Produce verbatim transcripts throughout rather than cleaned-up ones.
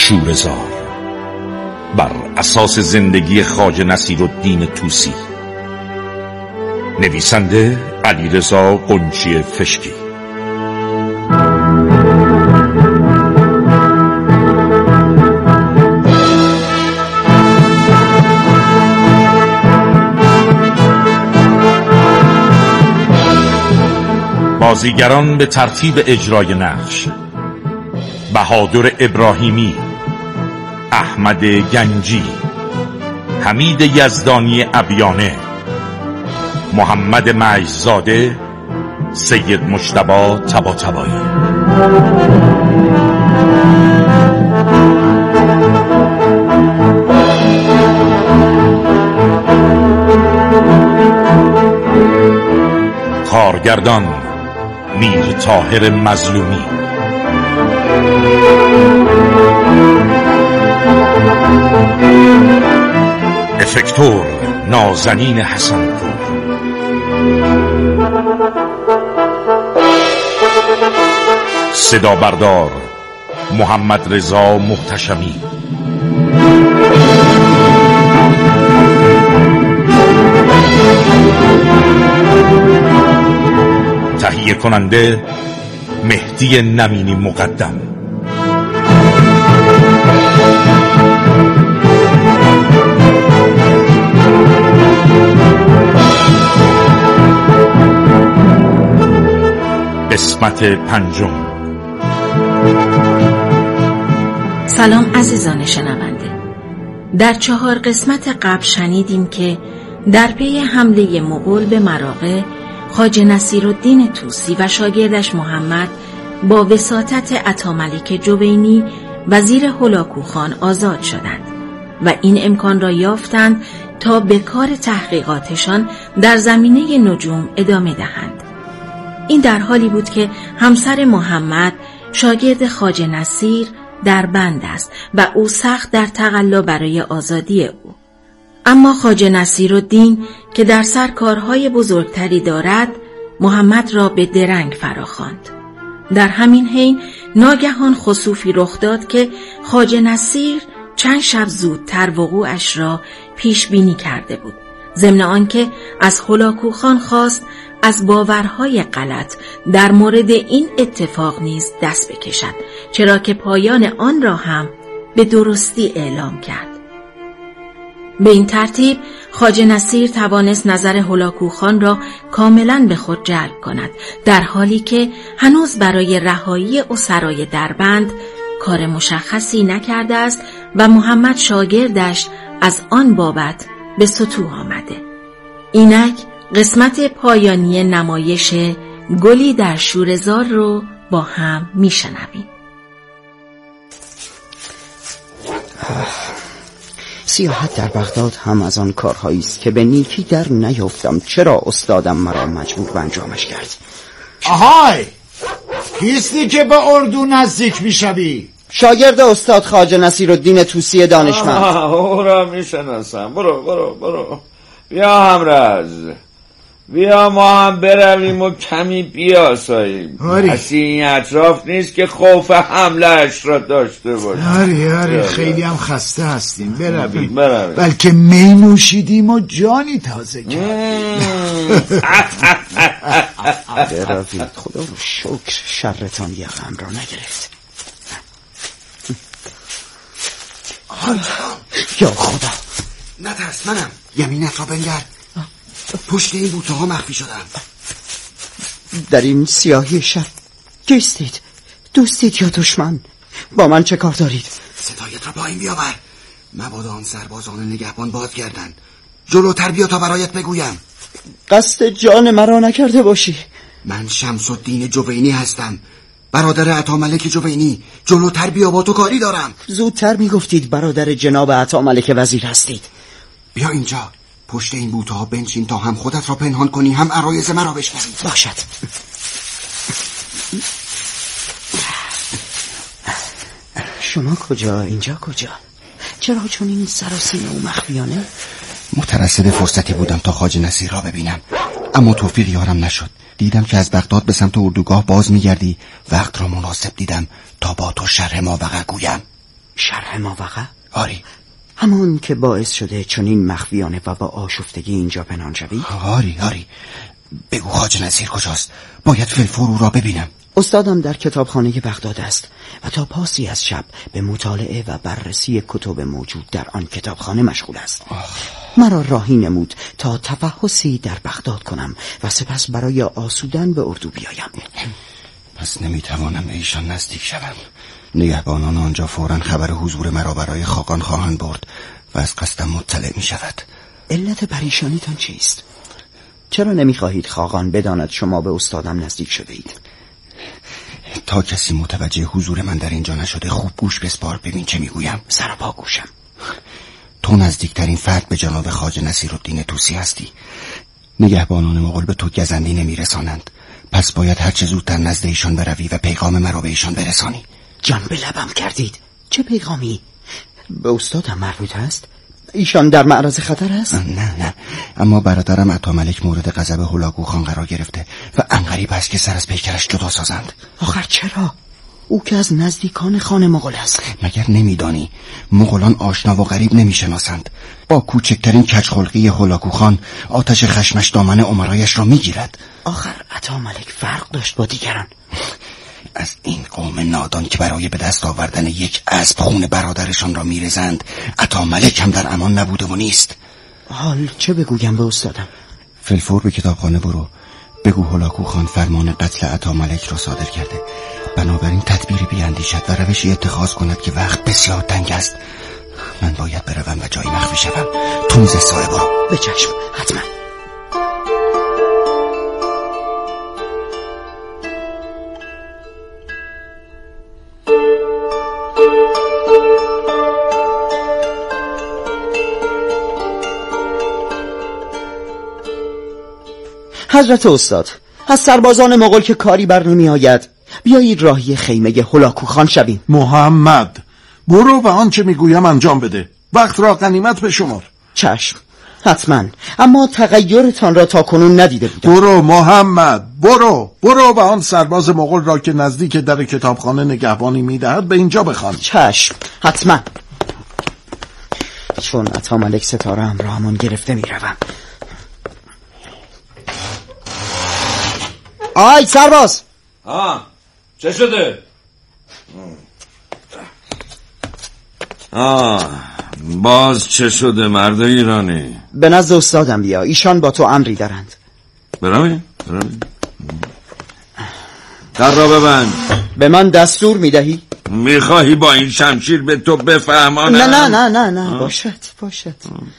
شوره‌زار بر اساس زندگی خواجه نصیرالدین طوسی. نویسنده علیرضا قنچی فشکی. بازیگران به ترتیب اجرای نقش: بهادر ابراهیمی، احمد گنجی، حمید یزدانی عبیانه، محمد مجزاده، سید مجتبی طباطبایی. کارگردان میر طاهر مظلومی. افکتور نازنین حسن‌پور. صدا بردار محمد رضا محتشمی. تهیه کننده مهدی نمینی مقدم. قسمت پنجم. سلام عزیزان شنونده. در چهار قسمت قبل شنیدیم که در پی حمله مغول به مراغه، خواجه نصیرالدین طوسی و شاگردش محمد با وساطت عطاملک جوینی وزیر هولاکوخان آزاد شدند و این امکان را یافتند تا به کار تحقیقاتشان در زمینه نجوم ادامه دهند. این در حالی بود که همسر محمد، شاگرد خواجه نصیر، در بند است و او سخت در تقلا برای آزادی او. اما خواجه نصیرالدین که در سر کارهای بزرگتری دارد، محمد را به درنگ فراخواند. در همین حین ناگهان خسوفی رخ داد که خواجه نصیر چند شب زودتر وقوعش را پیش بینی کرده بود، ضمن آنکه از هولاکوخان خواست از باورهای غلط در مورد این اتفاق نیز دست بکشد، چرا که پایان آن را هم به درستی اعلام کرد. به این ترتیب خواجه نصیر توانست نظر هولاکوخان را کاملا به خود جلب کند، در حالی که هنوز برای رهایی اسرای دربند کار مشخصی نکرده است و محمد شاگردش از آن بابت به ستوه آمده. اینک قسمت پایانی نمایش گلی در شوره‌زار رو با هم میشنویم. سیاحت در بغداد هم از آن کارهایی است که به نیکی در نیافتم. چرا استادم مرا مجبور به انجامش کرد؟ آهای، کیستی که به اردو نزدیک میشوی؟ شاگرد استاد خواجه نصیرالدین طوسی دانشمند. او را میشناسم. برو برو برو بیا همراز، بیا ما هم برویم و کمی بیاساییم. کسی این اطراف نیست که خوف حمله اش را داشته باشه. آری آری خیلی هم خسته هستیم. برویم بلکه می نوشیدیم و جانی تازه کردیم. بروید، خدا رو شکر شرتان یقم را نگرفت. یا خدا، نترس، منم. یمینت را بنگر. پشت این بوته ها مخفی شدم. در این سیاهی شب کیستید؟ دوستید یا دشمن؟ با من چه کار دارید؟ صدایت را با این بیاور. مبادا آن سربازان نگهبان بازگردند. جلوتر بیا تا برایت بگویم. قصد جان مرا نکرده باشی؟ من شمس الدین جوینی هستم، برادر عطاملک جوینی. جلوتر بیا، با تو کاری دارم. زودتر میگفتید برادر جناب عطاملک وزیر هستید. بیا اینجا، پشت این بوته ها بنشین تا هم خودت را پنهان کنی، هم عرایض مرا بشنوی. باشد. شما کجا؟ اینجا کجا؟ چرا چون این سراسیمه و مخفیانه؟ مترصد فرصتی بودم تا خواجه نصیر را ببینم، اما توفیق یارم نشد. دیدم که از بغداد به سمت اردوگاه باز میگردی. وقت را مناسب دیدم تا با تو شرح ما وقع گویم. شرح ما وقع؟ آری. همون که باعث شده چنین مخفیانه و با آشفتگی اینجا پنهان شوی؟ آری آری. بگو خواجه نصیر کجاست؟ باید فلفور او را ببینم. استادم در کتابخانه بغداد است و تا پاسی از شب به مطالعه و بررسی کتب موجود در آن کتابخانه مشغول است. آه. مرا راهی نمود تا تفحصی در بغداد کنم و سپس برای آسودن به اردو بیایم. پس نمیتوانم به ایشان نزدیک شوم. نگهبانان آنجا فوراً خبر حضور مرا برای خاقان خواهند برد و از قصدم مطلع می شود. علت پریشانیتان چیست؟ چرا نمیخواهید خاقان بداند شما به استادم نزدیک شده اید؟ تا کسی متوجه حضور من در اینجا نشده خوب گوش بسپار، ببین چه میگویم. سراپا گوشم. تو نزدیکترین فرد به جناب خواجه نصیرالدین طوسی هستی. نگهبانان مغول به تو گزندی نمیرسانند، پس باید هر چه زودتر نزد ایشان بروی و پیغام مرا به ایشان برسانی. جان به لبم کردید. چه پیغامی؟ به استادم مربوط است؟ ایشان در معرض خطر است؟ نه نه، اما برادرم عطاملک مورد غضب هولاکو خان قرار گرفته و عنقریب است که سر از پیکرش جدا سازند. آخر چرا؟ او که از نزدیکان خان مغول است. مگر نمیدانی مغولان آشنا و غریب نمیشناسند؟ با کوچکترین کجخلقی هولاکو خان آتش خشمش دامن امرایش را میگیرد. آخر عطاملک فرق داشت با دیگران. از این قوم نادان که برای به دست آوردن یک اسب خون برادرشان را میرزند عطاملک هم در امان نبوده و نیست. حال چه بگویم به استادم؟ فلفور به کتابخانه برو، بگو هولاکو خان فرمان قتل عطاملک را صادر کرده، بنابراین تدبیری بیاندیشد و روشی اتخاذ کند که وقت بسیار تنگ است. من باید بروم و جایی مخفی شوم. تونز صاحب برو. به چشم، حتما. حضرت استاد، از سربازان مغول که کاری بر نمی آید بیایید راهی خیمه هولاکو خان شویم. محمد، برو و آنچه میگویم انجام بده. وقت را غنیمت بشمار. چشم، حتما، اما تغییرتان را تا کنون ندیده بودم. برو محمد، برو برو و آن سرباز مغول را که نزدیک در کتابخانه نگهبانی میدهد به اینجا بخوان. چشم، حتما. چون عطاملک ستاره همراهمان گرفته میروم. آی سرباز. آه چه شده؟ آه باز چه شده مرد ایرانی؟ به نزد استادم بیا، ایشان با تو امری دارند. برویم برویم. در را ببند. به من دستور میدهی؟ میخواهی با این شمشیر به تو بفهمانم؟ نه نه نه نه نه باشد باشد.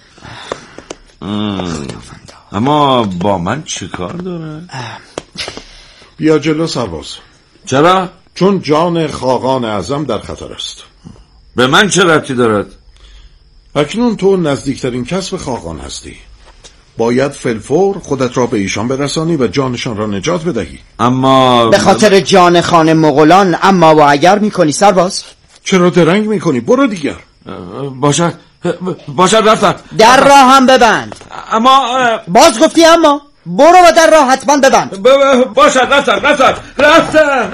اما با من چه کار داره؟ بیا جلو سرباز. چرا؟ چون جان خاقان اعظم در خطر است. به من چه ربطی دارد؟ اکنون تو نزدیکترین کس به خاقان هستی. باید فلفور خودت را به ایشان برسانی و جانشان را نجات بدهی. اما به خاطر جان خان مغولان اما و اگر میکنی سرباز؟ چرا درنگ میکنی؟ برو دیگر. باشد باشد رفتم. در راه هم ببند. اما باز گفتی اما؟ برو و در راه حتما ببند. باشد رفتم رفتم رفتم.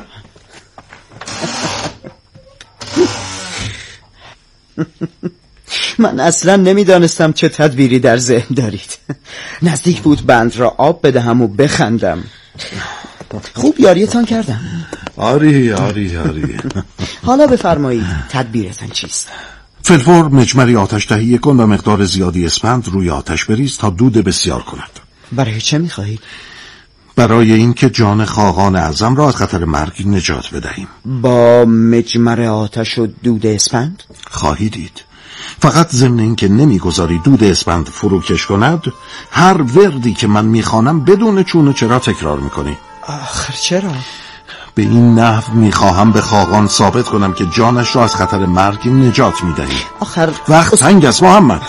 من اصلا نمیدانستم چه تدبیری در ذهن دارید. نزدیک بود بند را آب بدهم و بخندم. خوب یاریتان کردم. آری آری آری. حالا بفرمایید تدبیرتان چیست؟ فلفور مجمری آتش تهیه کن و مقدار زیادی اسفند روی آتش بریز تا دود بسیار کند. برای چه میخواهید؟ برای اینکه جان خاقان اعظم را از خطر مرگ نجات بدهیم. با مجمر آتش و دود اسفند؟ خواهی دید. فقط ضمن اینکه نمیگذاری دود اسفند فروکش کند، هر وردی که من میخوانم بدون چون و چرا تکرار میکنی. آخر چرا؟ به این نحو میخواهم به خاقان ثابت کنم که جانش را از خطر مرگ نجات میدهی. آخر وقت تنگ است محمد.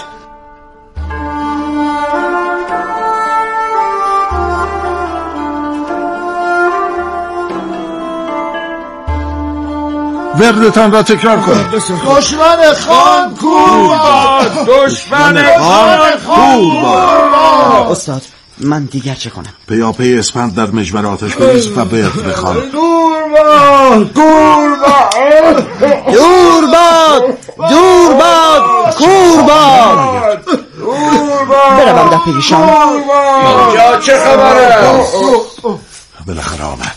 وردتان را تکرار کن. دشمن خان کور باد، دشمن خان کور باد. استاد من دیگر چه کنم؟ پیاپی اسپند در مجمر آتش بریز و برد بخوان. دور باد دور باد دور باد دور باد کور باد. بروم در پیشان. اینجا چه خبره؟ بالاخره آمد.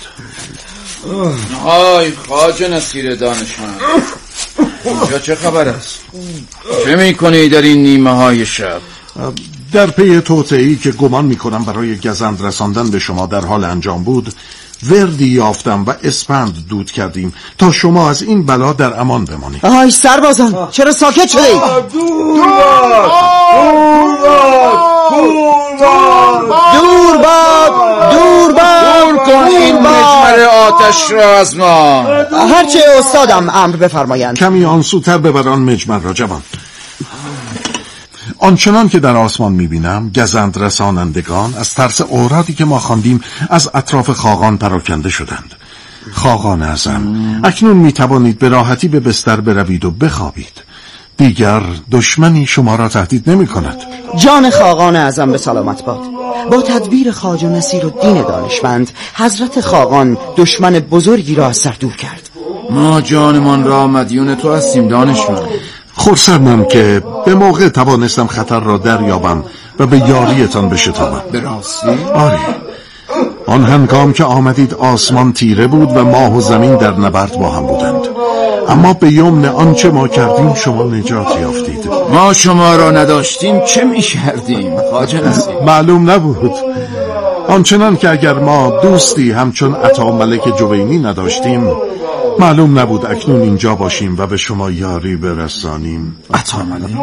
های خواجه نصیر دانشمند، اینجا چه خبر است؟ چه میکنی در این نیمه های شب؟ در پی توطئه‌ای که گمان میکنم برای گزند رساندن به شما در حال انجام بود، وردی یافتم و اسپند دود کردیم تا شما از این بلا در امان بمانید. آهای سربازان، چرا ساکت شدید؟ دور باد دور باد دور باد دور کن این مجمر آتش را از ما. هرچه استادم امر بفرمایند. کمی آنسوتر ببران مجمر را جوان. آنچنان که در آسمان میبینم گزند رسانندگان از ترس اورادی که ما خواندیم از اطراف خاقان پراکنده شدند. خاقان اعظم، اکنون میتوانید به راحتی به بستر بروید و بخوابید. دیگر دشمنی شما را تهدید نمی کند. جان خاقان اعظم به سلامت باد. با تدبیر خواجه نصیرالدین دانشمند، حضرت خاقان دشمن بزرگی را از سر دور کرد. ما جانمان را مدیون تو هستیم دانشمند. خرسندم که به موقع توانستم خطر را دریابم و به یاریتان بشتابم. به راستی؟ آری، آن هنگام که آمدید آسمان تیره بود و ماه و زمین در نبرد با هم بودند، اما به یمن آنچه ما کردیم شما نجات یافتید. ما شما را نداشتیم چه می کردیم خواجه نصیر؟ معلوم نبود. آنچنان که اگر ما دوستی همچون عطا ملک جوینی نداشتیم، معلوم نبود اکنون اینجا باشیم و به شما یاری برسانیم. عطا ملک؟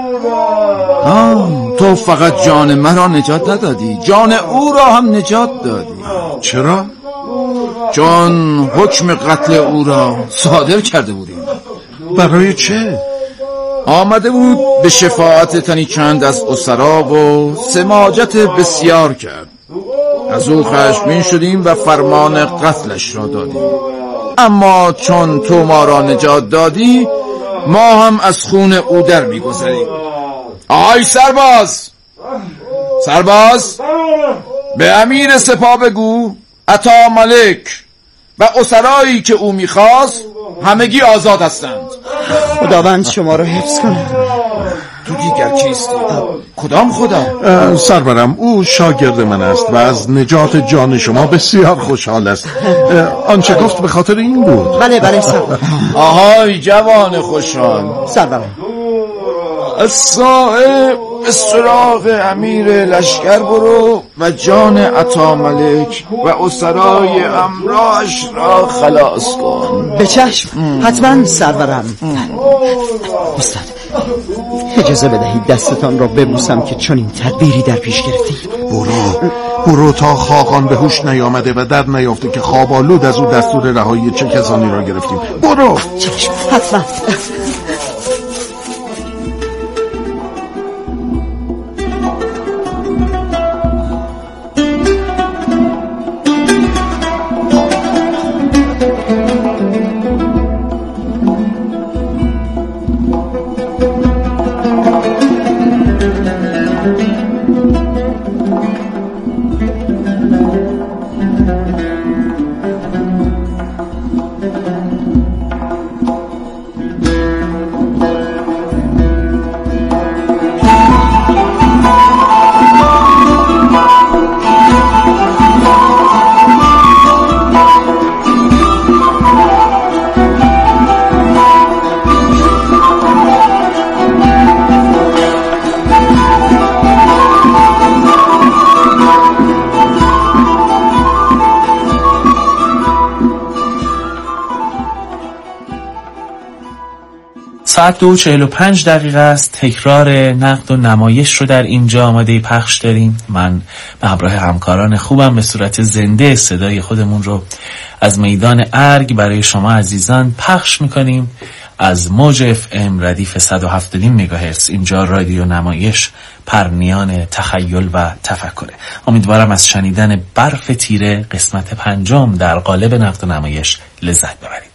آه، تو فقط جان مرا نجات ندادی، جان او را هم نجات دادی. چرا؟ چون حکم قتل او را صادر کرده بودیم. برای چه؟ آمده بود به شفاعت تنی چند از اسرا و سماجت بسیار کرد. از او خشمگین شدیم و فرمان قتلش را دادیم. اما چون تو ما را نجات دادی، ما هم از خون او در می‌گذریم. آهای سرباز، سرباز به امیر سپاه بگو عطا ملک و اسرایی که او میخواست همگی آزاد هستند. خداوند شما را حفظ کنه. تو دیگر کیستی؟ کدام خدا؟ سرورم، او شاگرد من است و از نجات جان شما بسیار خوشحال است. آنچه گفت به خاطر این بود. بله بله سرورم. آهای جوان خوشحال، سرورم از صاحب سراغ امیر لشکر برو و جان عطا ملک و اسرای امراش را خلاص کن. به چشم، حتما سرورم. استاد، اجازه بدهید دستتان را ببوسم که چون این تدبیری در پیش گرفتید. برو برو تا خاقان به هوش نیامده و در نیافته که خوابالود از او دستور رهایی چه کسانی را گرفتیم. برو. چشم، حتما. ساعت دو و چهل و پنج دقیقه است. تکرار نقد و نمایش رو در اینجا آماده پخش داریم. من به همراه همکاران خوبم به صورت زنده صدای خودمون رو از میدان ارگ برای شما عزیزان پخش میکنیم از موج اف ام ردیف صد و هفتاد مگاهرتز. اینجا رادیو نمایش پرنیان تخیل و تفکره. امیدوارم از شنیدن برف تیره قسمت پنجم در قالب نقد و نمایش لذت ببرید.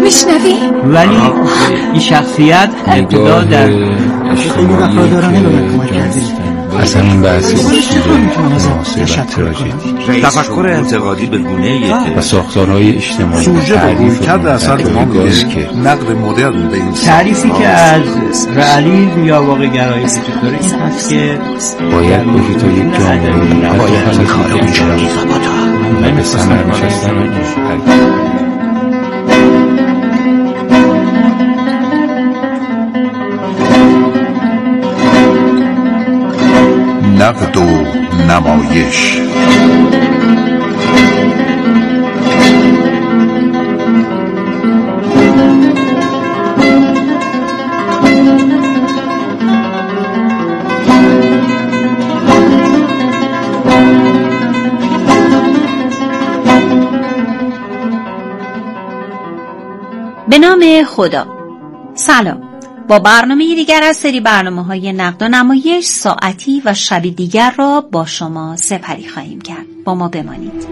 میشنوی؟ ولی این شخصیت ابتدا در خیلی وفادارانه به من کمک کرده. اصلا این بحثی مناسب و تراژدی تفکر انتقادی به گونه‌ای و ساختارهای اجتماعی سوژه و رویکرد اثر ما میگه نقد مدرن به این تعریفی که از رئالیسم یا واقع گرایی وجود داره این هست که باید باشی تا یک جامعه باید میخواد اونجوری و به ثمر نشستن نقد و نمایش. به نام خدا. سلام. با برنامه دیگر از سری برنامه‌های نقد و نمایش ساعتی و شب دیگر را با شما سپری خواهیم کرد. با ما بمانید.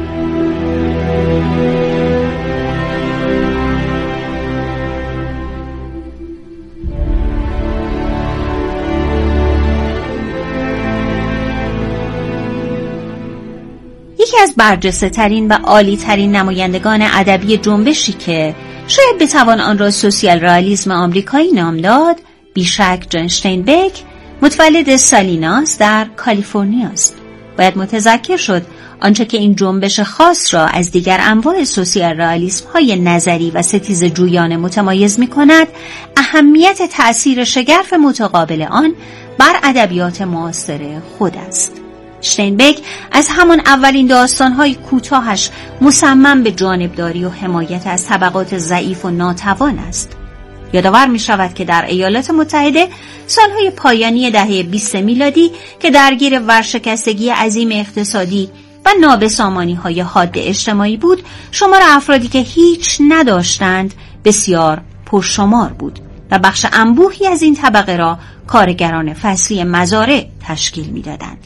یکی از برجسته ترین و عالی ترین نمایندگان ادبی جنبشی که شاید بتوان آن را سوسیال رئالیسم آمریکایی نام داد، بیشک جان اشتاینبک، متولد سالیناس در کالیفرنیا است. باید متذکر شد آنچه که این جنبش خاص را از دیگر انواع سوسیال رئالیسم های نظری و ستیز جویانه متمایز می کند، اهمیت تأثیر شگرف متقابل آن بر ادبیات معاصر خود است. اشتاینبک از همان اولین داستان‌های کوتاهش مصمم به جانبداری و حمایت از طبقات ضعیف و ناتوان است. یادآور می شود که در ایالات متحده سالهای پایانی دهه بیست میلادی که درگیر ورشکستگی عظیم اقتصادی و نابسامانی‌های حاد اجتماعی بود، شمار افرادی که هیچ نداشتند بسیار پرشمار بود و بخش انبوهی از این طبقه را کارگران فصلی مزارع تشکیل می‌دادند.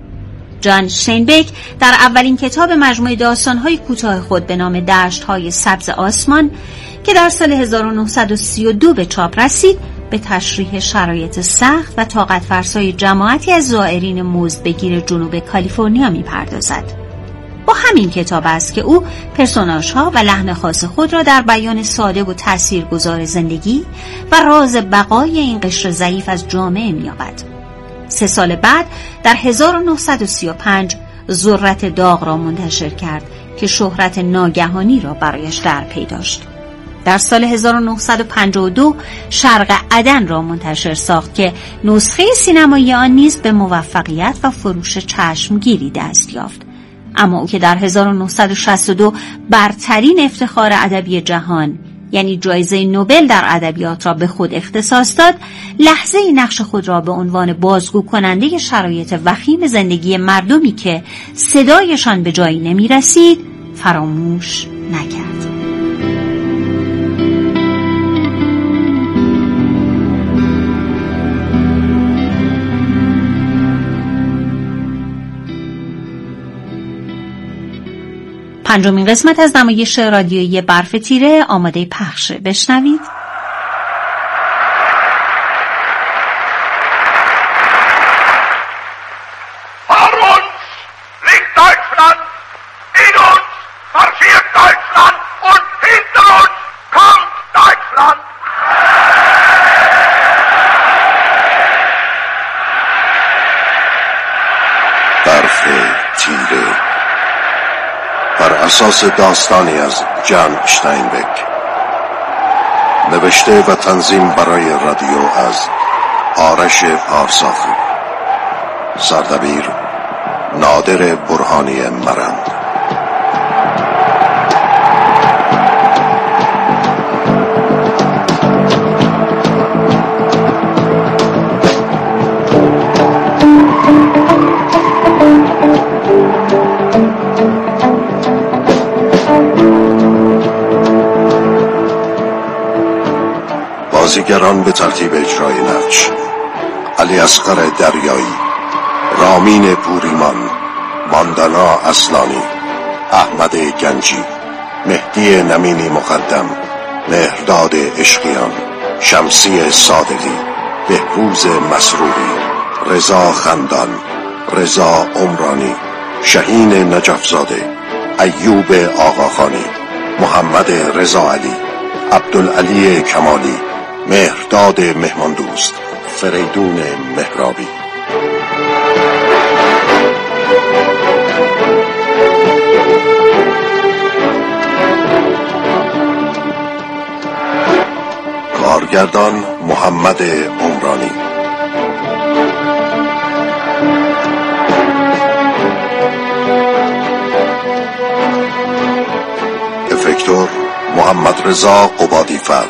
جان اشتاینبک در اولین کتاب مجموعه داستان‌های کوتاه خود به نام دشت‌های سبز آسمان که در سال هزار و نهصد و سی و دو به چاپ رسید، به تشریح شرایط سخت و طاقت فرسای جماعتی از زائرین مزدبگیر جنوب کالیفرنیا می‌پردازد. با همین کتاب است که او پرسوناژها و لحن خاص خود را در بیان ساده و تاثیرگذار زندگی و راز بقای این قشر ضعیف از جامعه می‌یابد. سه سال بعد در هزار و نهصد و سی و پنج ذرت داغ را منتشر کرد که شهرت ناگهانی را برایش در پی داشت. در سال هزار و نهصد و پنجاه و دو شرق عدن را منتشر ساخت که نسخه سینمایی آن نیز به موفقیت و فروش چشمگیری دست یافت. اما او که در هزار و نهصد و شصت و دو برترین افتخار ادبی جهان یعنی جایزه نوبل در ادبیات را به خود اختصاص داد، لحظه نقش خود را به عنوان بازگو کننده شرایط وخیم زندگی مردمی که صدایشان به جایی نمی رسید فراموش نکرد. پنجمین قسمت از نمایش رادیویی برف تیره آماده پخشه. بشنوید. برف تیره بر اساس داستانی از جان اشتاینبک، نوشته و تنظیم برای رادیو از آرش پارساخی، سردبیر نادر برهانی مرند. بازیگران به ترتیب اجرای نقش: علی اصغر دریایی، رامین پوریمان، ماندانا اصلانی، احمد گنجی، مهدی نمینی مقدم، مهرداد عشقیان، شمسی صادقی، بهروز مسروری، رضا خندان، رضا عمرانی، شهین نجفزاده، ایوب آقاخانی، محمد رضا علی، عبدالعلی کمالی، مهرداد مهماندوست، فریدون مهرابی. کارگردان محمد عمرانی. افکتور محمد رضا قبادیفر.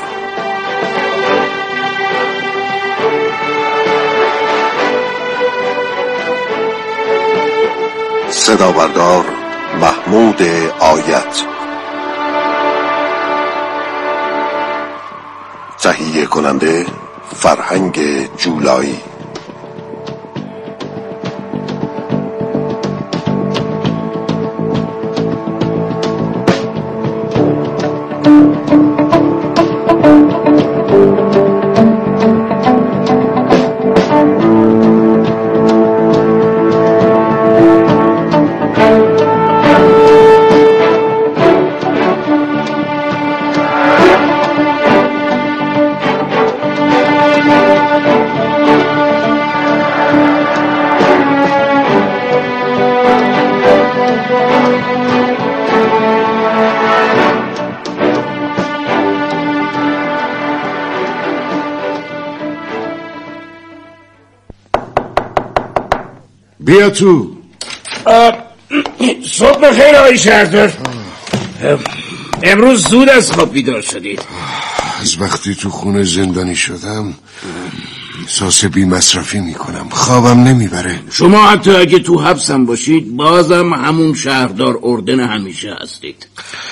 صدا بردار محمود آیت. تهیه کننده فرهنگ جولایی. بیا تو. صبح بخیر آقای شهردار. امروز زود از خواب بیدار شدید. از وقتی تو خونه زندانی شدم احساس بی مصرفی میکنم، خوابم نمیبره. شما حتی اگه تو حبسم باشید بازم همون شهردار اردن همیشه هستید.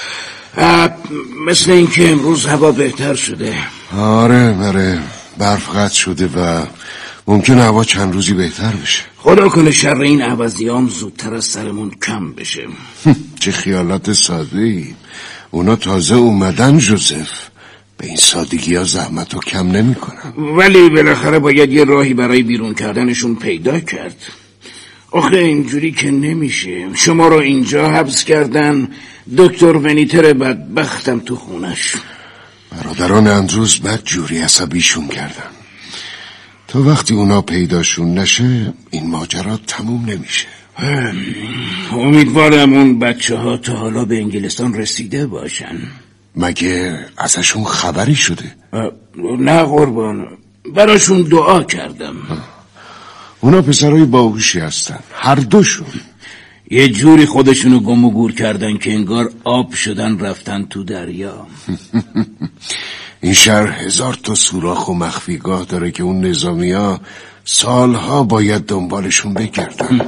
مثل اینکه امروز هوا بهتر شده. آره آره، برف قطع شده و ممکنه هوا چند روزی بهتر بشه. خدا کنه شر این عوضیام زودتر از سرمون کم بشه. چه خیالات ساده ای. اونا تازه اومدن جوزف، به این سادگی ها زحمت رو کم نمی کنن. ولی بالاخره باید یه راهی برای بیرون کردنشون پیدا کرد. آخه اینجوری که نمیشه. شما رو اینجا حبس کردن، دکتر ونیتر بدبختم تو خونش. برادران اندروز بد جوری عصبیشون کردن. تا وقتی اونا پیداشون نشه این ماجرا تموم نمیشه. امیدوارم اون بچه ها تا حالا به انگلستان رسیده باشن. مگه ازشون خبری شده؟ نه قربان، براشون دعا کردم. اونا پسرای باهوشی هستن، هر دوشون. یه جوری خودشونو گم و گور کردن که انگار آب شدن رفتن تو دریا. این شهر هزار تا سوراخ و مخفیگاه داره که اون نظامی ها سالها باید دنبالشون بگردن.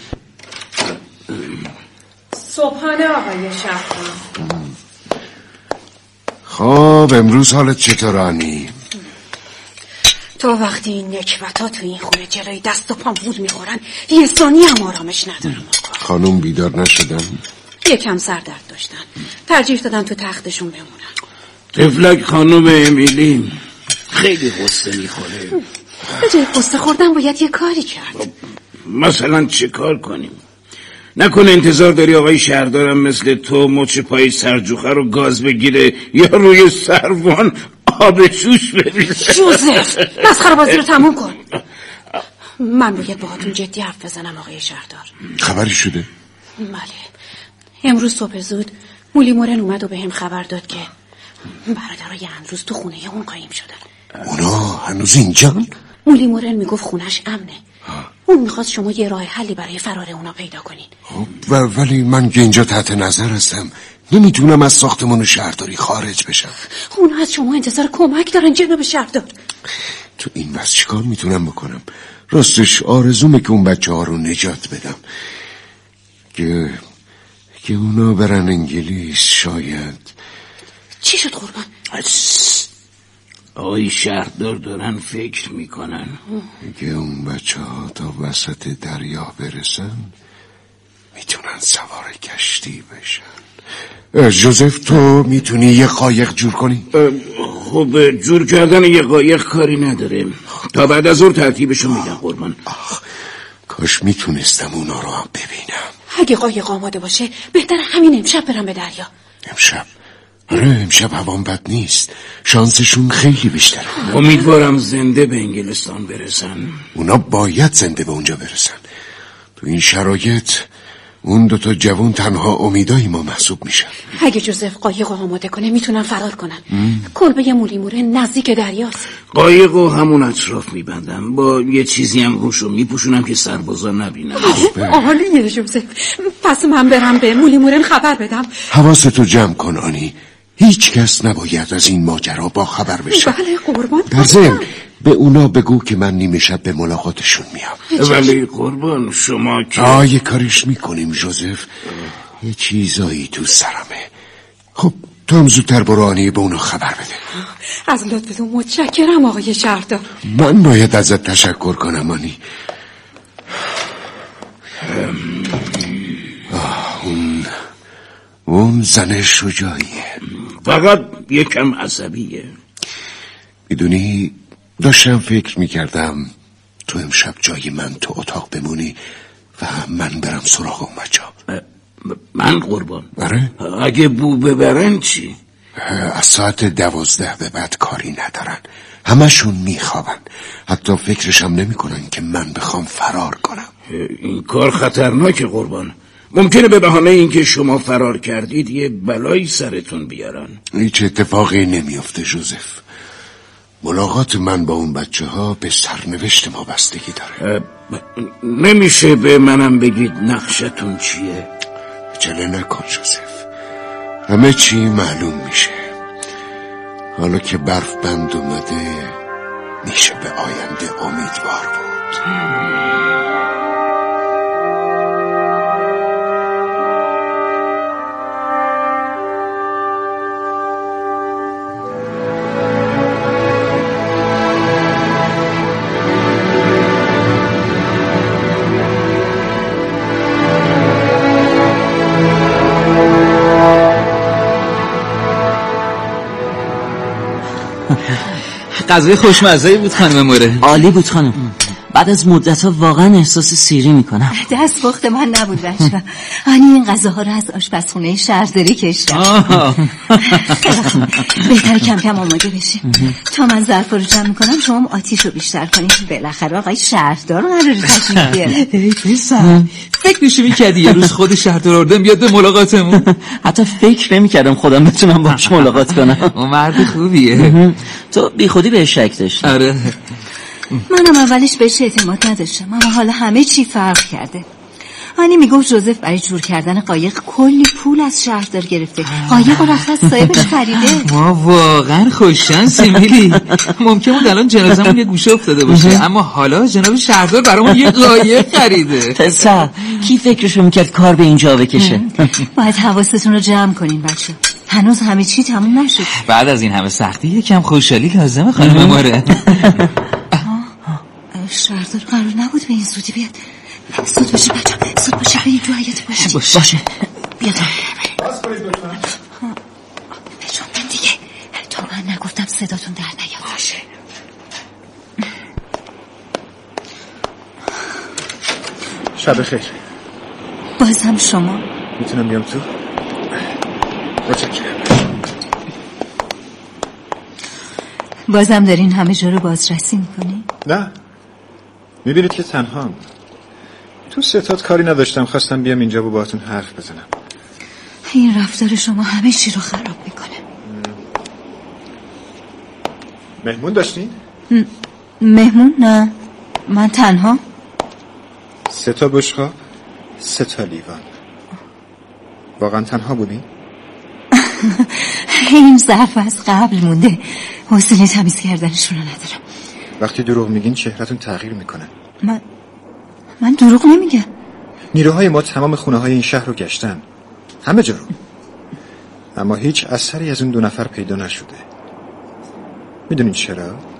صبحانه آقای شهردار. خب امروز حالت چطور آنی؟ تو وقتی این نکبتا تو این خونه جلوی دست و پام بود میخورن یه ثانیه هم آرامش ندارم. خانوم بیدار نشدن؟ یکم سردرد داشتن، ترجیح دادن تو تختشون بمونن. تفلک خانوم امیلی خیلی قصه میخوره. به جای قصه خوردن باید یه کاری کرد. مثلا چه کار کنیم؟ نکنه انتظار داری آقای شهردارم مثل تو مچ پای سرجوخه رو گاز بگیره یا روی سروان آب شوش بریزه؟ جوزف مسخره بازی رو تموم کن. من باید باهاتون جدی حرف بزنم آقای شهردار. خبری شده؟ بله، امروز صبح زود مولی مورن اومد و به هم خبر داد که برادرای اندروز تو خونه اون قایم شدن. اونا هنوز اینجان؟ مولی مورن میگفت خونش امنه. اون میخواست شما یه راه حلی برای فرار اونا پیدا کنین. و ولی من که اینجا تحت نظر هستم، نمیتونم از ساختمان شهرداری خارج بشم. اونا از شما انتظار کمک دارن جناب شهردار. تو این وضع چیکار میتونم بکنم؟ راستش آرزومه که اون بچه ها رو نجات بدم، که که اونا برن انگلیس. شاید. چی شد قربان؟ آقای شهردار دارن فکر میکنن اگه اون بچه ها تا وسط دریا برسن میتونن سوار کشتی بشن. جوزف تو میتونی یه قایق جور کنی؟ خب جور کردن یه قایق کاری نداره، تا بعد از ظهر ترتیبشو میدم قربان. آخ کاش میتونستم اونا رو هم ببینم. اگه قایق آماده باشه بهتر همین امشب برم به دریا. امشب؟ آره امشب هوام بد نیست، شانسشون خیلی بیشتره. امیدوارم زنده به انگلستان برسن. اونا باید زنده به اونجا برسن. تو این شرایط اون دوتا جوان تنها امیدای ما محسوب میشن. اگه جوزف قایق آماده کنه میتونن فرار کنن. کلبه مولیموره نزدیک دریاست. قایقو همون اطراف میبندم، با یه چیزی هم روشو میپوشونم که سربازا نبینن. عالیه جوزف. پس من برم به مولیمورن خبر بدم. حواستو جمع کن آنی، هیچ کس نباید از این ماجرا با خبر بشه. بله قربان. در ضمن به اونا بگو که من نیمه شب به ملاقاتشون میام. ولی قربان شما که آه یه کارش میکنیم جوزف. یه چیزایی تو سرمه. خب تو هم زودتر برو آنی به اونا خبر بده. از لطفتون متشکرم آقای شهردار. من باید ازت تشکر کنم آنی. آه اون اون زن شجاعیه، فقط یکم عصبیه. میدونی داشتم فکر میکردم تو امشب جای من تو اتاق بمونی و من برم سراغ اون بچه‌ها. من قربان؟ آره. اگه بو ببرن چی؟ از ساعت دوازده به بعد کاری ندارن، همشون میخوابن، حتی فکرشم نمیکنن که من بخوام فرار کنم. این کار خطرناکه قربان، ممکنه به بهانه اینکه شما فرار کردید یه بلایی سرتون بیارن. هیچ اتفاقی نمیفته جوزف. ملاقات من با اون بچه ها به سرنوشت ما بستگی داره. نمیشه به منم بگید نقشتون چیه؟ عجله نکن جوزف، همه چی معلوم میشه. حالا که برف بند اومده میشه به آینده امیدوار بود. غذای خوشمزه‌ای بود خانم موره. عالی بود خانم. بعد از مدت‌ها واقعا احساس سیری میکنم. دست پخت من نبود بچه. آنی این غذاها رو از آشپزخونه شهرداری کشتم. بهتره کم کم آماده بشیم. تا من ظرفا رو جمع میکنم شما آتیش رو بیشتر کنید. بالاخره آقای شهردار قراره تشریف بیاره. ای پسر، فکر می‌شی می‌کردی یه روز خود شهردار اردن بیاد به ملاقاتمون؟ حتی فکر نمی‌کردم خودم بتونم باهاش ملاقات کنم. اون مرد خوبیه. تو بیخودی بهش شک داشتی. آره. منم اولش بهش اعتماد نداشتم، اما حالا همه چی فرق کرده. آنی میگفت جوزف برای جور کردن قایق کلی پول از شهردار گرفته، قایق رو رفت از صاحبش خریده. ما واقعا خوششانسیم میلی. ممکن بود الان جنازمون یه گوشه افتاده باشه، اما حالا جناب شهردار برامون یه قایق خریده. پسر کی فکرشو میکرد کار به اینجا بکشه؟ باید حواستون رو جمع کنین بچه، هنوز همه چی تموم نشد. بعد از این همه سختی یکم خوشحالی لازمه خانم ماره. شهردار قرار نبود به این زودی بیاد. زود باشه بچه، زود باشه به این تو حیات باشه. باشه باشه بیاد. بجنبین دیگه، تا من نگفتم صداتون در نیاد. باشه. شب خیر. باز هم شما؟ میتونم بیام تو؟ متشکرم. بازم دارین همه جا رو بازرسی میکنی؟ نه، میبینید که تنهام. تو ستاد کاری نداشتم، خواستم بیام اینجا و باهاتون حرف بزنم. این رفتار شما همه چی رو خراب میکنه. مهمون داشتین؟ م- مهمون نه، من تنها. سه تا بشقاب، سه تا لیوان. واقعا تنها بودین؟ این ظرف از قبل مونده، حوصله تمیز کردنشون رو ندارم. وقتی دروغ میگین چهرهتون تغییر میکنه. من من دروغ نمیگم. نیروهای ما تمام خونه های این شهر رو گشتن، همه جا رو، اما هیچ اثری از اون دو نفر پیدا نشده. میدونین چرا؟